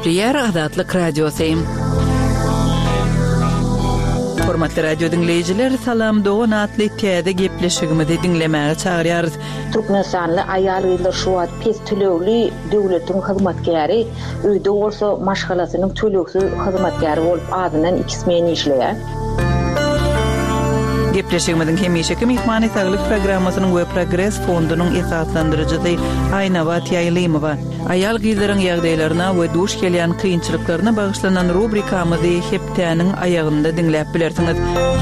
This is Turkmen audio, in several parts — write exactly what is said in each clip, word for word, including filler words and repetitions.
Gepleyer Azatlyk Radiosyň. Hormatly radio dinleyijiler, salam Doğan atly täze gepleşigimizi dinlemäge çagyrýarys. Türkmenistanly aýalgylar şu wagt pes tölegli döwletiň hyzmatkäri, öýde bolsa maşgalasynyň töleksiz hyzmatkäri bolup adynan ikismen işleýär. Gepleşigimizin hemişeki mihmany saglyk programmasynyň we Progress fondunyň esaslandyrjysy Aýnawa Tiýaýlymowa aýal gyzlaryň ýagdaýlaryna we duş gelýän kynçylyklaryna bagyşlanan rubrikamyzy heptäniň aýagynda dinläp bilersiňiz.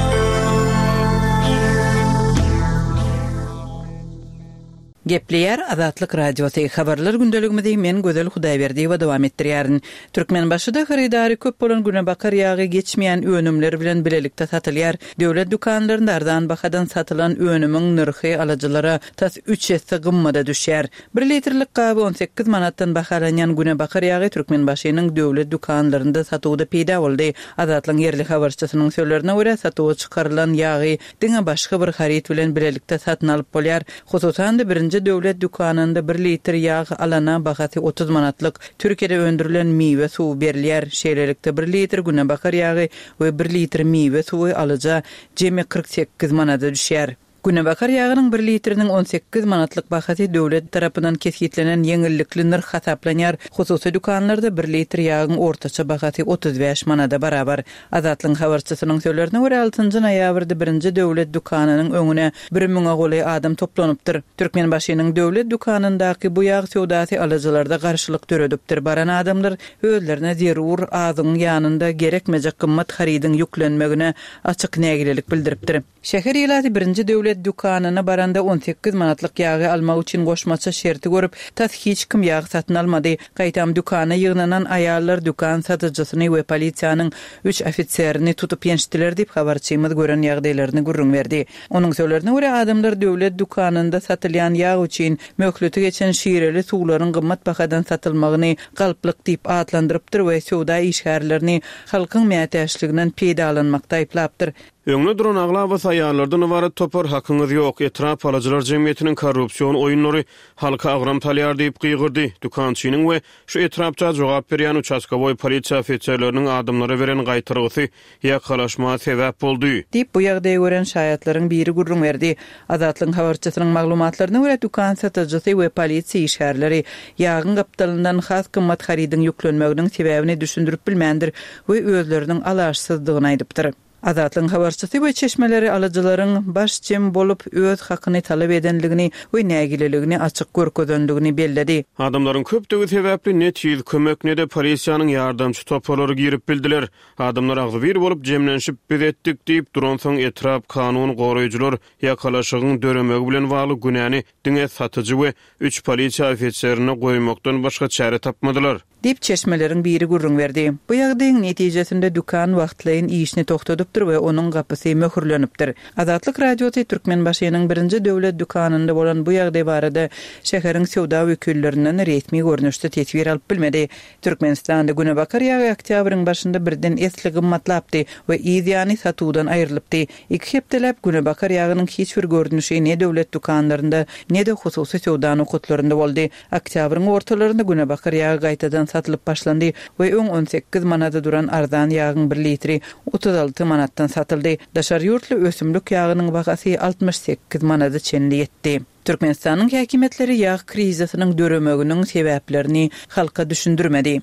Gepleyer Azatlyk Radiosy habarlar gündeligimizi men Gözel Hudaýberdiýewa dowam etdirýärin. Türkmenbaşyda haridary köp bolan Günebakar ýagy geçmeýän önümler bilen bilelikde satylýar. Döwlet dukanlarynda ardan bahadan satylan önümiň nyrhy alyjylara tas üç esse gymmada düşýär. bir litrlik gaby on sekiz manatdan bahalanýan Günebakar ýagy Türkmenbaşynyň döwlet dukanlarynda satywda peýda boldy. Azatlyň yerli habarçysynyň sözlerine görä satywa çykarylan ýagy diňe başga bir harit bilen bilelikde satyn alyp bolýar. Hususan da birinji döwlet dukanynda bir litr ýag alana bahasy otuz manatlyk Türkiýede öndürilen miwe suw berilýär. Şeýlelikde bir litr Günebakar ýagy we bir litr miwe suwy alyja jemi kırk sekiz manata düşýär. Günebakar ýagynyň bir litriniň on sekiz manatlyk bahasy döwlet tarapyndan kesgitlenen ýeňillikli narh hasaplanýar. Hususy dukanlarda bir litr ýagyň ortaça bahasy otuz beş manata barabar. Azatlyň habarçysynyň sözlerine görä altynjy noýabrda birinji döwlet dukanynyň öňüne bir miňe goly adam toplanıpdyr. Türkmenbaşynyň döwlet dukanyndaky bu ýag sowdasy alyjylarda garşylyk töredipdir. Baran adamlar özlerine zerur azyň ýanynda gerekmejek gymmat haridin ýüklenmegine açyk nägilelik bildiripdir. Şäher ýylaty birinji döwlet dukanyna baranda on sekiz manatlyk ýagy almak üçin goşmaça şerti görüp, tas hiç kim ýag satyn almady. Gaýtam dukana ýygnanan aýallar dukan satyjysyny we polisiýanyň üç ofitserini tutup ýenişdiler diýip habarçymyz gören ýagdaýlaryny gurrun berdi. Onuň sözlerine görä adamlar döwlet dukanynda satylýan ýag üçin möhleti geçen şireli suwlaryň gymmat bahadan satylmagyny galplyk diýip atlandyrypdyr we sowda işgärlerini halkyň mätäçliginden peýda alınmakda aýplapdyr. Öňüne duran aglawa saýarlardan ibaret topar hakyňyz ýok. Etraf alyjylar jemgyýetiniň korrupsiýon oýunlary halka agram talýar diýip gygyrdy. Dukançynyň we şu etrapda jogap berýän uçaskawoy polisiýa ofitserleriniň adamlara beren gaýtyrgysy ýakalaşmaga sebäp boldy. Diýip bu ýagdaýy gören şaýatlaryň biri gurrun berdi. Azatlyň habarçysynyň maglumatlaryna görä dukan satyjysy we polisiýa işgärleri ýagyň gapdalyndan has gymmat haridin ýüklenmeginiň sebäbini düşündirip bilmändir we özleriniň alaşsyzdygyny aýdypdyr. Azatlyň habarçysy we çeşmeleri alyjylaryň başçym bolup öz hakyny talap edenligini we nägileligini açyk görkezdenligini belledi. Adamlaryň köpdigi sebäpli net ýüz kömek ne de polisiýanyň ýardamçy topalary girip bildiler. Adamlar agzy bir bolup jemlenşip biz etdik diýip duran soň etrap kanun goraýjylar ýakalaşygyň döremegi bilen bagly günäni diňe satyjy we üç polisiýa ofitserine goýmakdan başga çare tapmadylar. Dip çeşmeleriň biri gurrun berdi. Bu ýagdaýyň netijesinde dukan wagtlaýyn işini toktadypdyr we onuň gapysy möhürlenipdir. Azatlyk Radiosy Türkmenbaşynyň birinji döwlet dukanynda bolan bu ýagdaý barada şäheriň sowda wekillerinden resmi görnüşde tesbir alyp bilmedi. Türkmenistanda Günebakar ýagy oktýabryň başynda birden esli gymmatlapdy we ýygyany satuwdan aýrylypdy. Iki hepdelep Günebakar ýagynyň hiç bir görnüşi ne döwlet dukanlarynda ne de hususy sowda nokatlarynda boldy. Oktýabryň ortalarynda Günebakar ýagy gaýtadan satylyp başlandy we öň on sekiz manata duran arzan ýagyň bir litri otuz alty manatdan satyldy. Daşar ýurtly ösümlik ýagynyň bahasy altmış sekiz manata çenli ýetdi. Türkmenistanyň häkimetleri ýag krizisynyň döremeginiň sebäplerini halka düşündirmedi.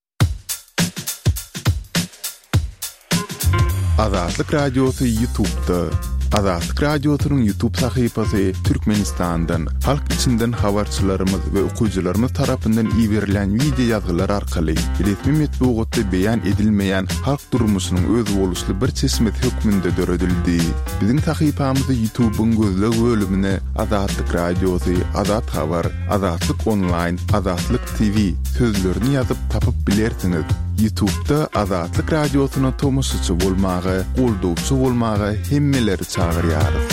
Azatlyk Radiosy YouTube'da. Azatlyk Radiosynyň YouTube sahypasy Türkmenistandan, halk içinden habarçylarymyz we okuwçylarymyz tarapyndan iýerilen video ýazgylar arkaly resmi metbuatda beýan edilmeýän halk durmuşynyň öz boluşly bir çeşmet hökmünde döredildi. Biziň sahypamyzy YouTube'un gözleg bölümine Azatlyk Radiosy, Azat Habar, Azatlyk Online, Azatlyk T V sözlerini ýazyp tapyp bilersiňiz. YouTube'da Azatlyk Radiosyna tomoşçy bolmagy, goldowçy bolmagy hemmeleri çagyrýar.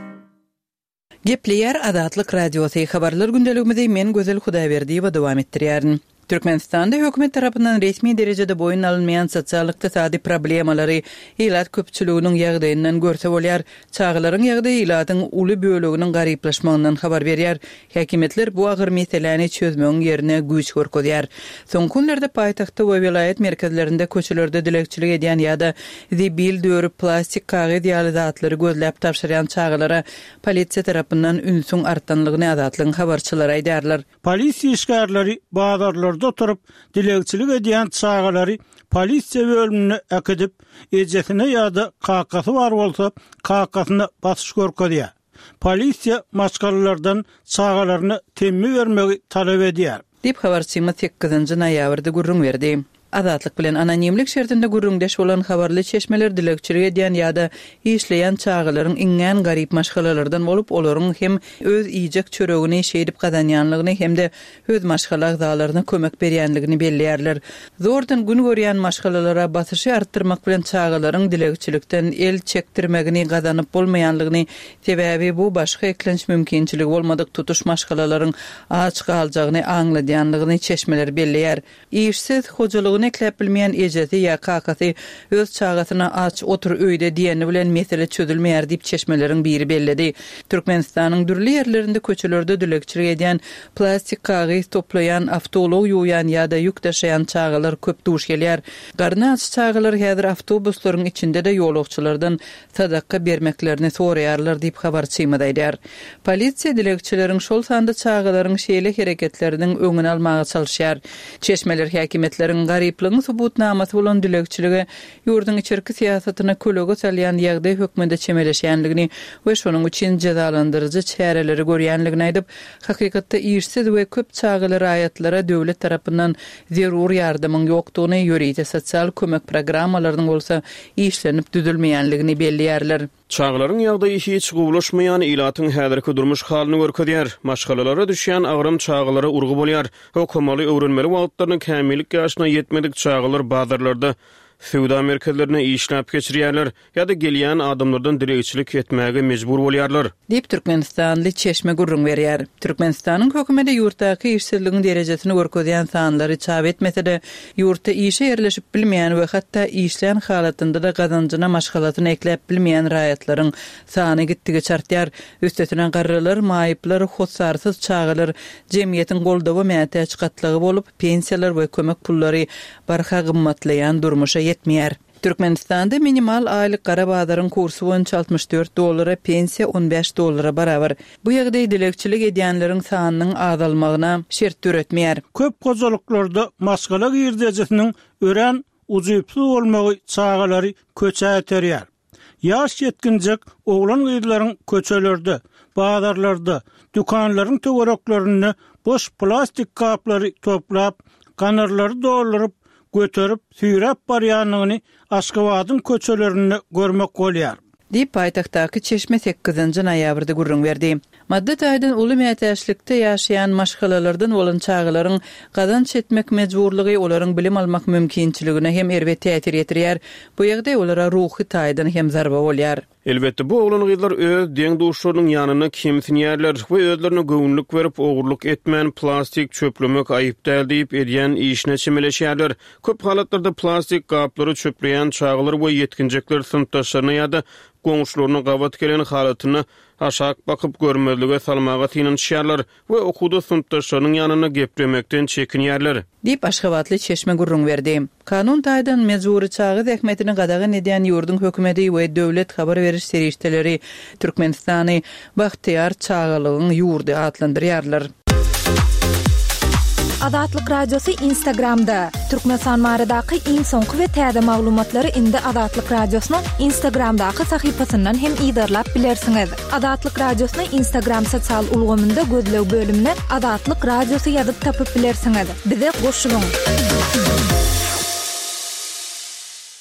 Gepleyer Azatlyk Radiosy habarlar gündeligimizi men Gözel Hudaýberdiýewa dowam etdirýärin. Türkmenistanda hökümet tarapyndan resmi derejede boyun alınmayan sosial-ykdysady problemalary ilat köpçüliginiň ýagdaýyndan görse bolýar. Çağlaryň ýagdaýy ilatyň uly böleginiň garyplaşmagyndan habar berýär. Häkimetler bu agyr meseleni çözmegiň ýerine güýç görkezýär. Soň günlerde paýtagtda we vilayet merkezlerinde köçelerde dilekçilik edýän ýa-da zibil dörüp plastik kagyd ýaly zatlary gözläp tapşyrýan çağlara polisiýa tarapyndan ünsüň artdanlygyny azatlygyň habarçylary aýdarlar. Polisiýa işgärleri bazarlarda oturup dilekçilik edýän çağları polisiýa bölümine akıdyp ejesine ýa-da kakasy bar bolsa kakasyna basyş görkezýär. Polisiýa maşgalalardan çağalaryny temmi bermegi talap edýär. Dip habarçymyz sekkizinji noýabrda gurrun berdi. Azatlyk bilen anonimlik şertinde gurrundaş bolan habarly çeşmeler dilekçilik edýän ýa-da işleýän çağalaryň iňňän garyp maşgalalardan bolup olaryň hem öz iýjek çöregini şeýdip gazanýanlygyny hem-de öz maşgala agzalaryna kömek berýänligini belliýärler. Zordan gün görýän maşgalalara basyşy artdyrmak bilen çağalaryň dilekçilikden el çekdirmegini gazanyp bolmaýanlygyny, sebäbi bu başga eklenç mümkinçiligi bolmadyk tutuş maşgalalaryň aç galjagyny aňladýanlygyny çeşmeler belliýär. İşsiz hojalyk eklep bilmeýän ejeti ýa kakasy öz çağasyna aç otur öýde diýeni bilen mesele çözülmeýär diýip çeşmeleriň biri belledi. Türkmenistanyň dürli ýerlerinde köçelerde dilekçilik edýän plastik kagy toplayan, awtolog ýuýan ýa-da ýük taşıyan çağalar köp duş gelýär. Garny aç çağalar häzir awtobuslaryň içinde de ýolagçylardan sadaka bermeklerini soraýarlar diýip habarçymyz aýdar. Polisiýa dilekçileriň şol sanda çağalaryň şeýle hereketleriniň öňüni almagy çalyşýar. Çeşmeler häkimetleriň garyplygyň subutnamasy bolan dilekçiligi ýurdun içerki siýasatyna kölege salýan ýagdaý hökmünde çemeleşýänligini we şonuň üçin jazalandyrjy çäreleri görýänligini aýdyp, hakykatda işsiz we köp çağalar aýatlara döwlet tarapyndan zerur ýardymyň ýokdugyny ýöride sosial kömek programmalarynyň bolsa işlenip düzülmeýänligini belliýärler. Çağlaryň ýagdaýy hiç gowulaşmaýan ilatyň häzirki durmuş halyny görkezýär. Maşgalalara düşýän agrym çağlara urgu bolýar. Hökümaly öwrenmeli wagtlaryny kämillik ýaşyna ýetmedik çağlar bazarlarda Sewda merkezlerine işläp geçirýärler ýa-da gelýän adamlardan dilekçilik etmäge mejbur bolýarlar. Dip Türkmenistanly çeşme gurrun berýär. Türkmenistanyň hökümeti ýurtdaky işsizligiň derejesini görkezýän sanlary çap etmese-de, ýurtda işe ýerleşip bilmeýän we hatda işlän halatynda da gazanjyna maşgalatyny eklep bilmeýän raýatlaryň sany gitdigi çartýar. Üstetinden garrylar, maýyplar, hossarsyz çağalar jemgyýetiň goldawy mätäç gatlygy bolup, pensiýalar we kömek pullary barha gymmatlaýan durmuşa yetmeýär. Türkmenistanda minimal aylyk gara bazaryň kursy boýunça altmış dört dollara, pensiýa on beş dollara barabar. Bu ýagdaý dilekçilik edýänleriň sanynyň azalmagyna şert türetmeýär. Köp gojalyklarda maşgala girdijesiniň ören uzypsy bolmagy çağalary köçä eterýär. Ýaş ýetkinjek oglan gyýdlaryň köçelerde, bazarlarda, dükanlaryň töwereklaryny boş plastik kaplary toplap, kanarlary doldurup götürüp süýräp barýanlygyny Aşgabatyň köçelerini görmek bolýar. Diýip paýtagtdaky çeşme sekkizinji noýabrda gurrun berdi. Maddat aýdyn uly mätäçlikde ýaşaýan maşgalalardan bolan çağalaryň gazanç etmek mejburlygy olaryň bilim almak mümkinçiligine hem erwet täsir etdirýär. Bu ýagdaý olara ruhy taýdan hem zarba bolýar. Elbette bu oglan gyzlar öz deň duşlarynyň ýanyna kimsinýärler we özlerine göwnlük berip ogurluk etmän plastik çöplemek aýyp däl diýip edýän işine çemeleşýärler. Köp halatlarda plastik gaplary çöpleýän çağalar we ýetkinjekler sınıfdaşlaryna ýa-da goňşularyna gabat gelen halatyny aşak bakyp görmezlige salmaga tinanýarlar we okuda sınıfdaşlarynyň ýanyna geplemekden çekinýärler. Dip Aşgabatly çeşme gurrun berdi. Kanun taýdan mejburi çagy häkmetini gadagan edýän ýurdun hökümeti we döwlet habar beriş serişdeleri Türkmenistany Bahtiýar çağalygyň ýurdy adlandyrýarlar. Azatlyk radiosu Instagramda. Türkmenistan maradaky iň soňky we täze maglumatlary indi Azatlyk radiosynyň Instagramdaky sahypasyndan hem ýydarlap bilersiňiz. Azatlyk radiosyny Instagram sosial ulgamynda gözlew bölümine Azatlyk radiosu ýazyp tapyp bilersiňiz. Bize goşulyň.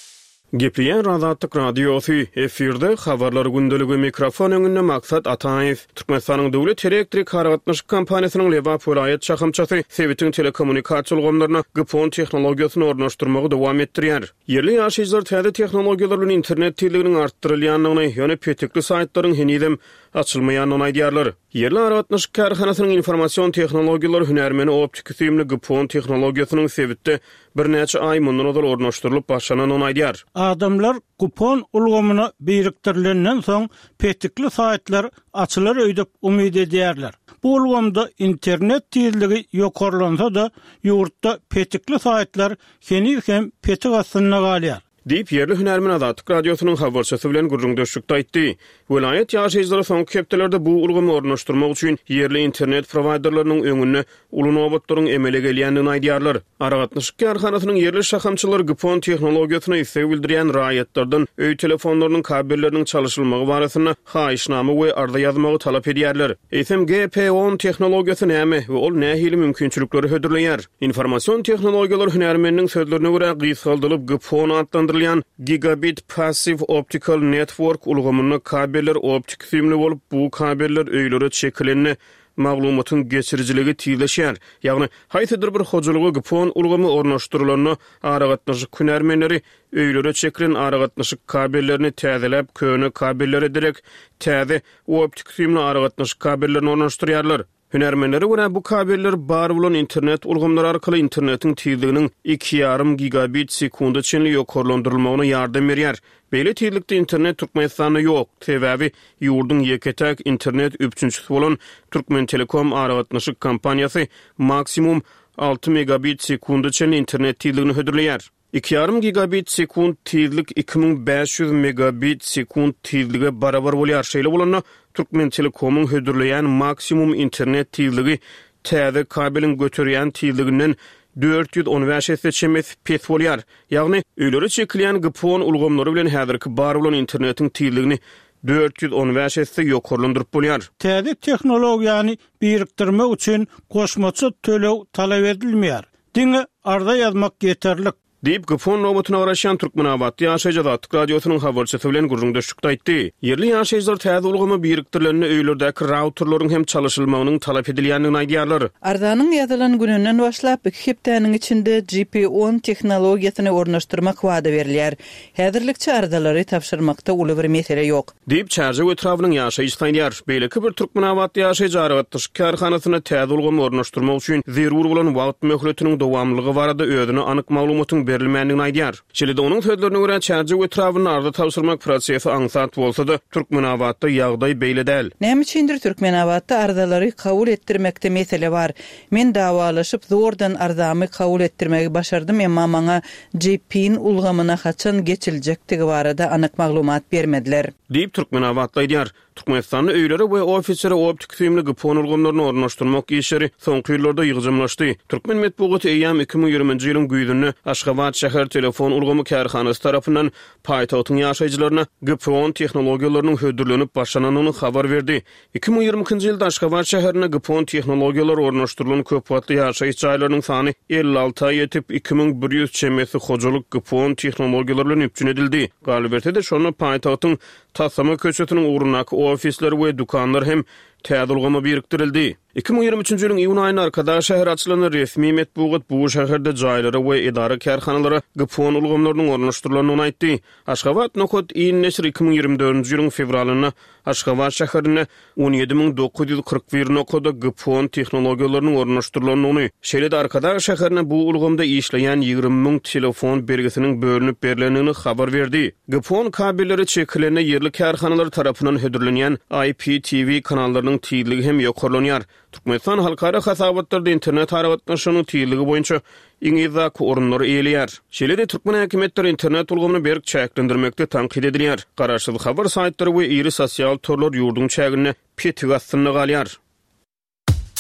Gepleyen Azatlyk radiosu efirde habarlar gündöligi mikrofon öňünde maksat Ataýew. Türkmenistanyň döwlet elektrik harakatnaşyk kompaniýasynyň Lewap vilayet şahamçasy Sewitin telekommunikasiýa gomlaryna G P O N tehnologiýasyny ornaşdyrmagy dowam etdirýär. Yerli ýaşaýjylar täze tehnologiýalar bilen internet tezliginiň artdyrylýanlygyny ýöne petekli saytlaryň henidem açylmaýanyny aýdýarlar. Yerli harakatnaşyk karhanasynyň informasiýon tehnologiýalary hünärmeni optik süýümli G P O N tehnologiýasynyň Sewitde bir näçe aý mundan ornaşdyrylyp başlananyny aýdýar. Adamlar G P O N ulgamyna birikdirilenden soň petekli saytlar açylar öýdüp umyd edýärler. Bu ulgamda internet tezligi ýokarlansa da ýurtda petekli saytlar heni hem petek astyna galýar. Diýip yerli hünärmen Azatlyk radiosynyň habarçysy bilen gurrundaşykda aýtdy. Vilayet ýaşaýjylary soňky hepdelerde bu ulgamy ornaşdyrmak üçin yerli internet providerlarynyň öňüne uly nowatlaryň emele gelýändigini aýdýarlar. Aragatnaşyk karhanasynyň yerli şahamçylary G P O N tehnologiýasyny ise bildirýän raýatlardan öý telefonlarynyň kabelleriniň çalyşylmagy barasyna haýyşnama we arda ýazmagy talap edýärler. Eýsem G P O N tehnologiýasy näme we ol nähili mümkinçilikleri hödürleýär? Informasiýon tehnologiýalary hünärmeniniň sözlerine görä gysgaldylyp G P O N adlandyrylýan Gigabit Passive Optical Network ulgamyny kabeller optik süýümli bolup bu kabeller öýlere çekilenni maglumatyn geçiriciligi tizleşýär. Ýagny haýsydyr bir hojalygy G P O N ulgamy ornaşdyrylanyny aragatnaşyk hünärmenleri öýlere çekilen aragatnaşyk kabellerini täzelep köne kabellere direk täze optik süýümli aragatnaşyk kabellerini ornaşdyrýarlar. Hünärmenlere görä bu kabeller bar bolan internet ulgamlary arkaly internetiň tezliginiň iki ýarym gigabit sekunda çenli ýokarlandyrylmagyna ýardam berýär. Beýle tezlikde internet Türkmenistanda ýok. Sebäbi ýurduň ýeketäk internet üçüncüsi bolan Türkmen Telekom aragatnaşyk kompaniýasy maksimum alty megabit sekunda çenli internet tezligini hödürleýär. iki ýarym gigabit sekund tezlik iki bin beş ýüz megabit sekund tezlige barabar bolýar. Şeýle bolanda Türkmen Telekom'un hödürleýän maksimum internet tezligi täze kabelin götürýän tezliginden dört yüz on beş seçemes pes bolýar. Ýagny öýlere çekilýän G P O N ulgamlary bilen häzirki bar bolan internetiň tezligini dört yüz on beş ýokarlandyryp bolýar. Täze tehnologiýany birikdirmek üçin goşmaçy tölew talap edilmeýär. Diňe arda ýazmak ýeterlik. Diýip G P O N robotyna garaşan Türkmenawatda ýaşaýjy Azatlyk radiosynyň habarçysy bilen gurrundaşykda aýtdy. Yerli ýaşaýjylar täze ulgamy birikdirilende öýlerdäki routerlaryň hem çalyşylmagynyň talap edilýändigini aýdýarlar. Ardanyň ýazylan gününden başlap iki hepdäniň içinde G P O N tehnologiýasyny ornaşdyrmak wada berilýär. Häzirlikçe ardalary tapşyrmakda uly bir mesele ýok. Diýip Çarjy etrawynyň ýaşaýjy aýdýar. Beýleki bir Türkmenawatda ýaşaýjy aragatnaşyk karhanasyna täze ulgamy ornaşdyrmak üçin zerur bolan wagt möhletiniň dowamlygy barada özüne anyk maglumatyň berilmändigini aýdýar. Şeýle-de onuň sözlerine görä Çarjy etrawyny arda tapşyrmak prosesi aňsat bolsa da Türkmenawatda ýagdaý beýle däl. Näme üçindir Türkmenawatda ardalary kabul etdirmekde mesele bar. Men dawalaşyp zordan ardamy kabul etdirmegi başardym, emma maňa G P O N ulgamyna haçan geçiljekdigi barada anyk maglumat bermediler. Diýip Türkmenawatda aýdýar. Türkmenistanyň öýlere we ofislere optik süýümli G P O N ulgamlaryny ornaşdyrmak işleri soňky ýyllarda ýygyjymlaşdy. Türkmen medeniýeti eýam iki bin ýirminji ýylyň güýdünde Aşgabat şäher telefon ulgamy karhanasy tarapyndan paýtagtyň ýaşaýjylaryna G P O N tehnologiýalarynyň hödürlenip başlananyny habar berdi. iki bin ýirminji ýylda Aşgabat şäherine G P O N tehnologiýalary ornaşdyrylan köp wagtly ýaşaýyş jaýlarynyň sany elli alty ýetip iki bin bir ýüz çemesi hojalyk G P O N tehnologiýalary bilen üpçün edildi. Galibiyetde şonu paýtagtyň Tasama köçetiniň ugrundaky ofisler we dukanlar hem täze ulgamy birikdirildi. iki bin ýygrimi üçinji ýylyň iýun aýyna arkada şäher açylan resmi medeniýet bu şäherde jaýlary we idara karhanalary G P O N ulgamlarynyň ornaşdyrylanyny aýtdy. Aşgabat Nokot iň neşr iki bin ýigirmi dördünji ýylyň fevralyna Aşgabat şäherine on ýedi min dokuz ýüz kırk bir nokoda G P O N tehnologiýalarynyň ornaşdyrylanyny, şeýle-de arkada şäherine bu ulgamda işleýän ýygrimi min telefon bergisiniň bölünip berilenini habar berdi. G P O N kabelleri çekilene yerli karhanalar tarapyndan hödürlenýän I P T V kanallarynyň tezligi hem ýokarlanýar. Türkmenistan halkara hasabatlarda internet aragatnaşynyň tezligi boýunça iňizak orunlary eýleýär. Şeýle-de Türkmen häkimetleri internet ulgamyny berk çäklendirmekde tanqid edilýär. Garaşsyz habar saýtlary we iri sosial torlar ýurduň çägine petik astyna galýar.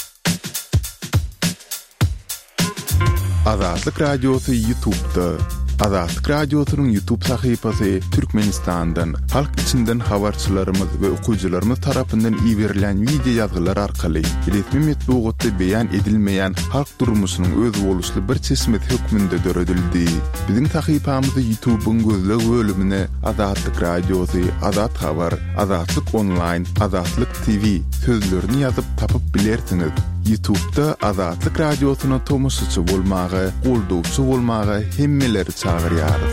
Azatlyk radiosu YouTube'da Azatlyk Radiosynyň YouTube sahypasy Türkmenistandan, halk içinden habarçylarymyz we okuyjylarymyz tarapyndan iýerilen video ýazgylar arkaly resmi metbuatda beýan edilmeýän halk durmuşynyň öz boluşly bir çeşmet hökmünde döredildi. Biziň sahypamyzy YouTube'un gözleg bölümine Azatlyk Radiosy, Azat Habar, Azatlyk Online, Azatlyk T V sözlerini ýazyp tapyp bilersiňiz. YouTube'da Azatlyk Radiosyna tomusçy bolmagy, goldowçy bolmagy hemmeleri çağırýarys.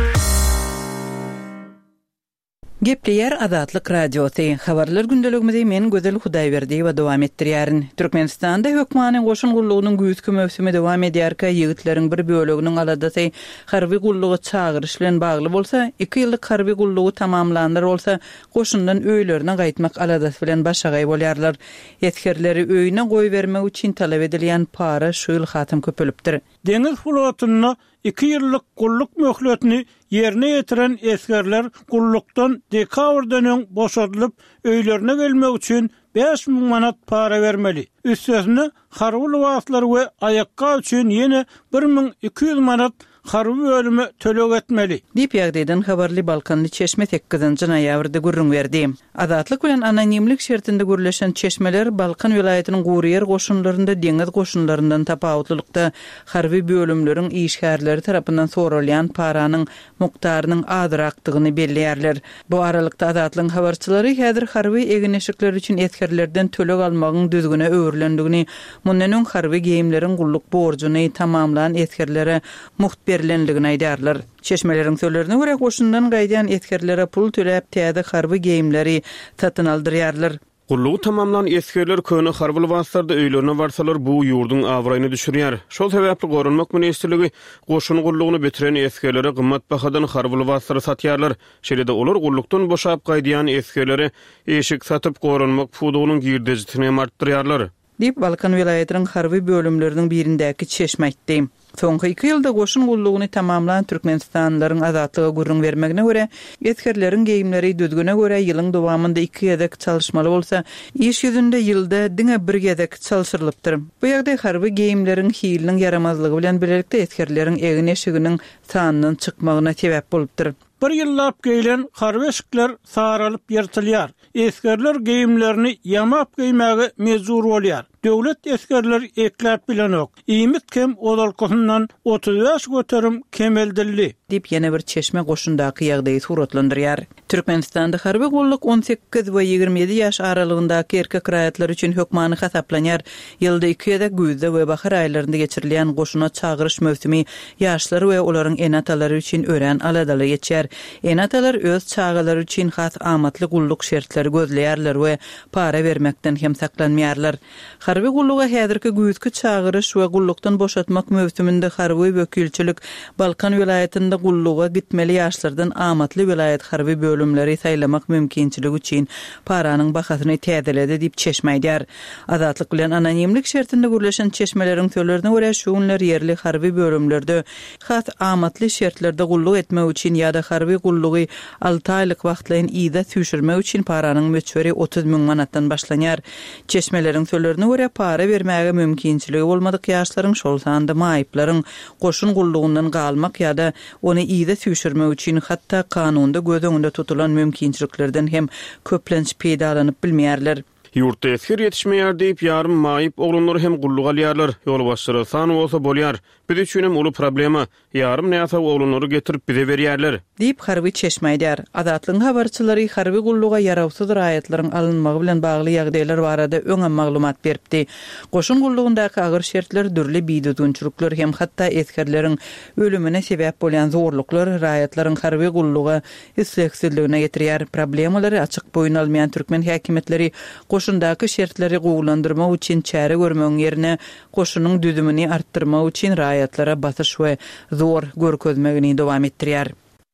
Gepleýär Azatlyk Radiosy. Habarlar gündeligimizde men Gözel Hudaýberdi we dowam etdirýärin. Türkmenistanda hökmanyň goşun gullugynyň güýçki mövsümi dowam edýärkä ýigitleriň bir böleginiň aladasy harby gullugy çağırış bilen bagly bolsa, iki ýyllyk harby gullugy tamamlandyr bolsa, goşundan öýlerine gaýtmak aladasy bilen başagay bolýarlar. Ýetgerleri öýüne goý bermek üçin talap edilýän para şu ýyl hatym köpelipdir. Deniz flotyna iki ýyllyk gulluk möhletini yerine ýetiren eskerler gullukdan dekabrdan öň boşadylyp öýlerine gelmek üçin beş miň manat para bermeli. Üstesine harby wagtlar we ayakka üçin ýene bir miň iki ýüz manat harby bölümi tölek etmeli. Dip ýagdaýdan habarly Balkanly çeşme tekkizinji noýabrda gürrüň berdi. Azatlyk bilen anonimlik şertinde gürleşen çeşmeler Balkan vilayatynyň Guriyer goşunlarynda deňiz goşunlaryndan tapawutlykda harby bölümleriň işgärleri tarapyndan sorulýan paranyň mukdarynyň azrakdygyny belliýärler. Bu aralykda Azatlyň habarçylary häzir harby egineşikler üçin etkerlerden tölek almagyň düzgüne öwürlendigini, mundan öň harby geyimleriň gulluk borjuny tamamlanan etkerlere muhbir berlenligini aýdarlar. Çeşmeleriň sözlerine görä goşundan gaýdan etkerlere pul töläp täze harby geyimleri satyn aldyrýarlar. Gullugy tamamlanan eskerler köne harby wagtlarda öýlerine barsalar bu ýurduň awraýyny düşürýär. Şol sebäpli Gorunmak ministrligi goşun gullugyny bitiren eskerlere gymmat bahadan harby wagtlara satýarlar. Şeýle-de olar gullukdan boşap gaýdýan eskerlere eşik satyp Gorunmak pudugynyň girdejitini artdyrýarlar. Dip Balkan vilayatynyň harby bölümleriniň birindäki çeşme aýtdy. Soňky iki ýylda goşun gullugyny tamamlanan Türkmenistanlaryň azatlyga gürrüň bermegine görä, etkerleriň geyimleri düzgüne görä ýylyň dowamında iki ýedek çalışmaly bolsa, iş ýüzünde ýylda diňe bir ýedek çalışyrylypdyr. Bu ýagdaý harby geyimleriň hiliniň yaramazlygy bilen birlikde etkerleriň egin eşiginiň sanynyň çykmagyna sebäp bolupdyr. Bir ýyllap geylen harbeşikler saralyp ýertilýär. Eskerler geyimlerini yamap geymäge mezur bolýar. Döwlet eskerler ekläp bilenok. Iýmit kem odalkysyndan otuz beş göterim kemeldildi. Dip ýene bir çeşme goşundaky ýagdaýy suratlandyrýar. Türkmenistanda harby gulluk on sekiz we ýigirme ýedi ýaş aralygyndaky erkek raýatlar üçin hökmany hasaplanýar. Ýylda iki ýede güzde we bahar aýlarynda geçirilýän goşuna çağırış mövsümi ýaşlar we olaryň enatalary üçin ören aladaly geçer. Enatalar öz çağalary üçin has amatly gulluk şertleri gözleýärler we para bermekden hem saklanmaýarlar. Harby gulluga häzirki güýçki çağırış we gullukdan boşatmak mövsüminde harby wekilçilik Balkan vilayatynda gulluga gitmeli ýaşlardan amatly vilayat harby bölümleri saýlamak mümkinçiligi üçin paranyň bahasyny täzeledi diýip çeşmeýdär. Azatlyk bilen anonimlik şertinde gürleşen çeşmeleriň sözlerine görä şu günler ýerli harby bölümlerde has amatly şertlerde gulluk etmek üçin ýa-da harby gullugy alty aýlyk wagtlaryň ýyda süýşirmek üçin paranyň möçberi otuz miň manatdan başlanýar. Çeşmeleriň sözlerine görä para bermäge mümkinçiligi bolmadyk ýaşlaryň şol sanda maýyplaryň goşun gullugundan galmak ýa-da ony ýyda süýşirmek üçin hatda kanunda göz öňünde tutulan mümkinçiliklerden hem köplenç peýdalanyp bilmeýärler. Ýurtda esker ýetişmeýär diýip ýarym maýyp oglunlary hem gulluga alýarlar. Ýol başçyly sany bolsa bolýar. Biz üçin hem uly problema. Ýarym näçe oglunlary getirip bize berýärler. Diýip harby çeşmeýdär. Azatlyň habarçylary harby gulluga yarawsyz raýatlaryň alynmagy bilen bagly ýagdaýlar barada öňe maglumat beripdi. Goşun gullugundaky agyr şertler, dürli biýdüdünçülükler hem hatda eskerleriň ölümine sebäp bolýan zorluklar raýatlaryň harby gulluga isleksizligine getirýär. Problemalary açyk boýun almaýan türkmen häkimetleri goşundaky şertleri gowlandyrmak üçin çäre görmegiň ýerine goşunyň düzümini artdyrmak üçin raýatlara basyş we zor görkezmegini dowam etdirýär.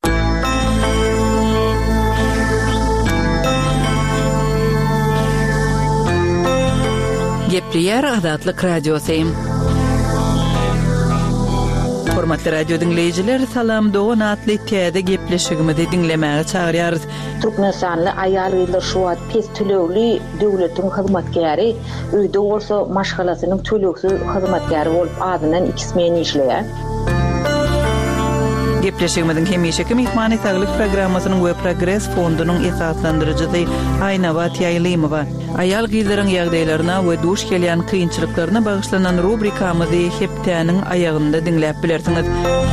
Gepleýär Azatlyk Radiosy. Hormatly radio dinleyijiler, salam dogan atly täze gepleşigimizi dinlemäge çagyrýarys. Türkmenistanly aýal ýyllar şu wagt pes tölegli döwletiň hyzmatkäri, öýde bolsa maşgalasynyň töleksiz hyzmatkäri bolup adynan iki ismen işleýär. Gepleşigimizin hemişeki mehmany saglyk programmasynyň we Progress fondunyň esaslandyrjysy Aýnawa Tiýaýlymowa aýal gyzlaryň ýagdaýlaryna we duş gelýän kynçylyklaryna bagyşlanan rubrikamyzy hepdäniň aýagynda dinläp bilersiňiz.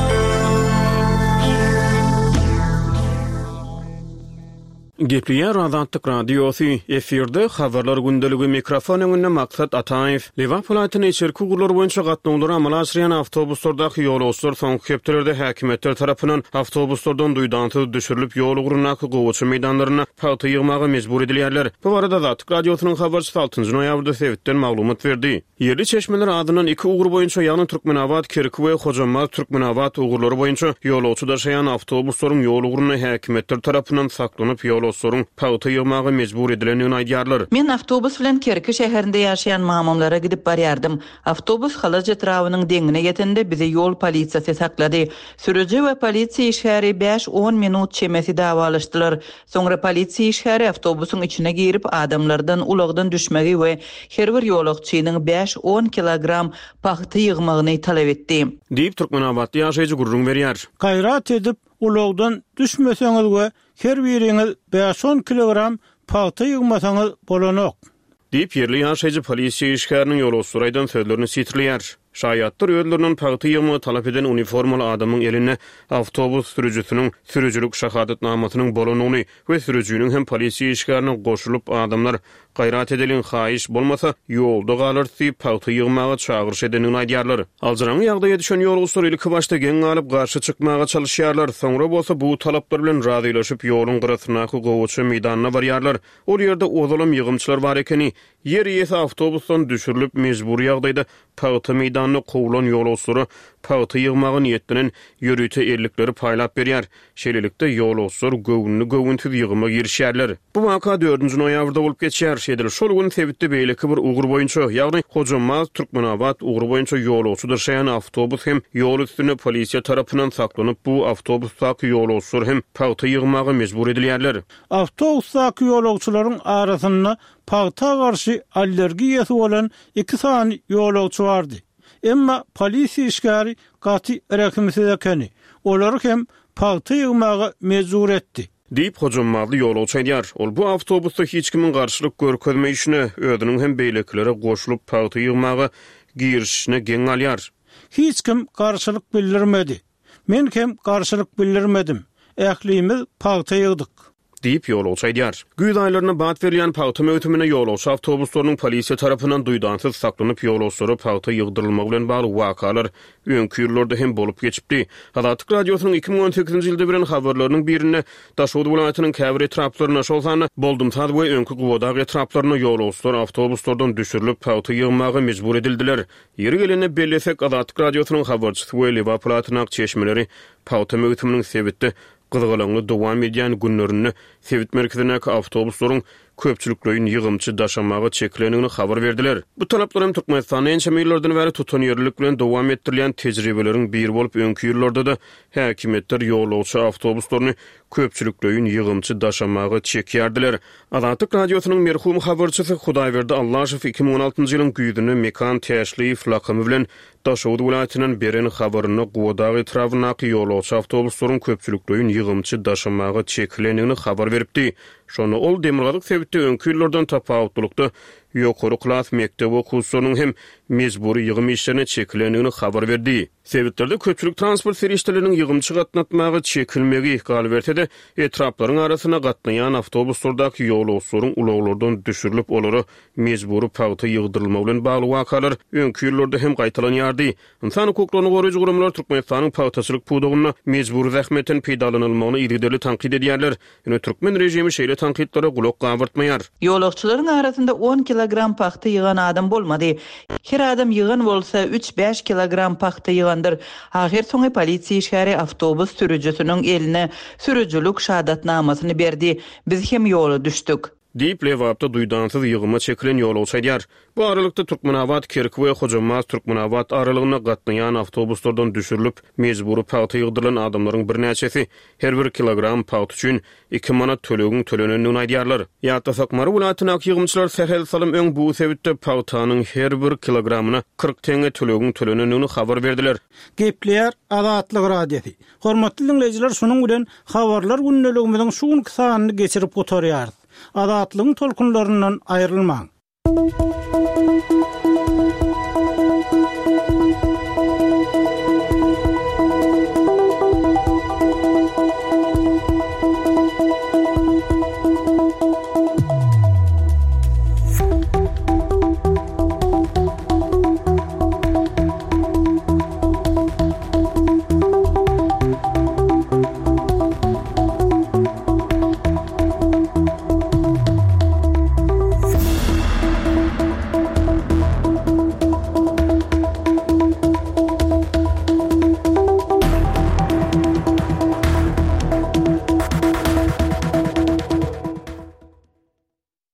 Gepleýär Azatlyk radiosy efirde habarlar gündeligi mikrofon öňünde maksat Ataýew. Liwapol aýtyny içerki gurlar boýunça gatnaňlary amala aşyran awtobuslardaky ýolagçylar soňky hepdelerde häkimetler tarapyndan awtobuslardan duýdanty düşürilip ýol ugrundaky gowçy meýdanlaryna paýta ýygmagy mejbur edilýärler. Bu barada Azatlyk radiosynyň habarçysy altyncy noýabrda sebitden maglumat berdi. Yerli çeşmeler adynyň iki ugur boýunça ýagny Türkmenabad, Kerki we Hojamaz Türkmenabad ugurlary boýunça ýolagçy daşaýan awtobuslaryň ýol ugruna häkimetler tarapyndan saklanyp ýol sorun paýta ýygmagy mejbur edilenini aýdýarlar. Men awtobus bilen Kerki şäherinde ýaşaýan mamamlara gidip barýardym. Awtobus Halaja trawynyň deňine ýetende bizi ýol polisiýasy saklady. Sürüji we polisiýa işgäri beş on minut çemesi dawalaşdylar. Soňra polisiýa işgäri awtobusyň içine girip adamlardan ulagdan düşmegi we her bir ýolagçynyň beş on kilogram paýta ýygmagyny talap etdi. Diýip Türkmenabad ýaşaýjy gurrun berýär. Gaýrat edip ulagdan düşmeseňiz we her biriňiz beş on kilogram paýta ýygmasaňyz bolanok. Diýip yerli ýaşaýjy polisiýa işgäriniň ýolagçylarydan sözlerini sitirleýär. Şaýatlar öýlerini paýta ýygmagy talap eden uniformaly adamyň eline awtobus sürüjüsiniň sürüjülük şahadatnamasynyň bolanyny we sürüjüniň hem polisiýa işgärine goşulyp adamlar gaýrat edilen haýyş bolmasa ýolda galar diýip paýta ýygmagy çagyrş edenini aýdýarlar. Aljaran ýagdaýa düşen ýolagçylar ilki başda geň alyp garşy çykmaga çalyşýarlar. Soňra bolsa bu talaplar bilen razylaşyp ýoluň gyrasynaky gowçy meýdanyna barýarlar. Ol ýerde ozalam ýygymçylar bar ekeni, yer ýese awtobusdan düşürilip mejburi ýagdaýda paýta meýdanyna kowulan ýolagçylary paýta ýygmagy niýetinden ýörüte erlikleri paýlap berýär. Şeýlelikde ýolagçylar gowunly gowunty ýygyma girişýärler. Bu waka dördünji noýabrda bolup geçýär. Şeýdil şol gün sebitde beýleki bir ugur boýunça, ýagny Hojamaz Türkmenabad ugur boýunça ýolagçy daşaýan awtobus hem ýol üstüne polisiýa tarapyndan saklanyp bu awtobusdaky ýolagçylar hem paýta ýygmagy mejbur edilýärler. Awtobusdaky ýolagçylaryň arasynda paýta garşy allergiýasy bolan iki sany ýolagçy bardy. Emma polisiýa işgäri gaty rekmisi ekeni. Olary hem paýta ýygmagy mejbur etdi. Diýip Hojamazly ýolagçy aýdýar. Ol bu awtobusda hiç kimin garşylyk görkezmeyişine, özüniň hem beýleklere goşulyp paýta ýygmagy girişine geň alýar. Hiç kim garşylyk bildirmedi. Men hem garşylyk bildirmedim. Ählimiz paýta ýygdyk. Diýip ýolagçy aýdýar. Güýz aýlaryna bat berilýän paýta möhümine ýolagçy awtobuslarynyň polisiýa tarapyndan duýdansyz saklanyp ýolagçylary paýta ýygdyrylmagy bilen bagly wakalar öňkü ýyllarda hem bolup geçipdi. Azatlyk radiosynyň iki ming on sekizinji ýylda beren habarlarynyň birinde Daşowut welaýatynyň käbir etraplaryna şolsany boldum tad we öňkü gowadagy etraplaryna ýolagçylar awtobuslardan düşürilip paýta ýygmagy mejbur edildiler. Ýeri gelene bellesek Azatlyk radiosynyň habarçysy we Liwapol atynyň çeşmeleri paýta möhüminiň sebitde gyzgalaňly dowam edýän günlerini sebit merkezindäki awtobuslaryň köpçüliklerin ýygymçy daşamagy çeklenigini habar berdiler. Bu talaplar hem Türkmenistanyň ençe ýyllardan beri tutan ýerlik bilen dowam etdirilýän tejribeleriň bir bolup öňkü ýyllarda da häkimetler ýolagçy awtobuslaryny köpçüliklerin ýygymçy daşamagy çekýärdiler. Azatlyk radiosynyň merhum habarçysy Hudaýberdi Allaşew iki ming on altynjy ýylyň güýdüni Mekan Täşliýew lakamy bilen Daşowut welaýatynyň beren habaryny gowadagy etrawynaky ýolagçy awtobuslaryň köpçüliklerin ýygymçy daşamagy çeklenigini habar beripdi. Şonu ol demirgalyk sebitde öňkü ýyllardan tapawutlukda ýokary klas mekdep okuwçylarynyň hem mejburi ýygym işlerine çekilenigini habar berdi. Sebitlerde köpçülük transport serişçilerinin ýygymçy gatnatmagy çekilmegi gal berdi. Etraplaryň arasyna gatnaýan awtobuslardaky ýolagçylaryň ulaglardan düşürilip olary mejburi paýta ýygdyrylmagy bilen bagly wakalar öňkü ýyllarda hem gaýtalanýardy. Insan hukuklaryny goraýjy gurumlar Türkmenistanyň paýtaçylyk pudugyna mejburi zähmetin peýdalanylmagyny ýerli tanqid edýärler. Ýöne türkmen rejimi şeýle tanqidlere gulak gawurtmaýar. Ýolagçylaryň arasynda on kilogram paýta ýygan adam bolmady. Her adam ýygan bolsa üç beş kilogram paýta ýygandyr. Ahir soňy polisiýa işgäri awtobus sürüjüsiniň eline sürüjülük şahadatnamasyny berdi. Biz hem ýola düşdük. Deyip lewapda duydansız ýygyma çekilen ýolawçy aýdýar. Bu aralykda Türkmenabad Kerki we Hojamaz Türkmenabad aralygyna gatnaýan awtobuslardan düşürilip mejburi paýta ýygdyrylan adamlaryň birnäçesi her bir kilogram paýta üçin iki manat tölegin tölenenini aýdýarlar. Ýa-da Sakmary welatyna ýygymçylar Serhel Salym öň bu sebäpde paýtanyň her bir kilogramyna kırk teňe tölegin tölenenini habar berdiler. Gepleýär Azatlyk radiosi. Hormatly dinleýijiler, şonuň bilen habarlar günneligimiziň şu gün sanyny geçirip oturýar. Azatlygyň tolkunlaryndan aýrylmaň.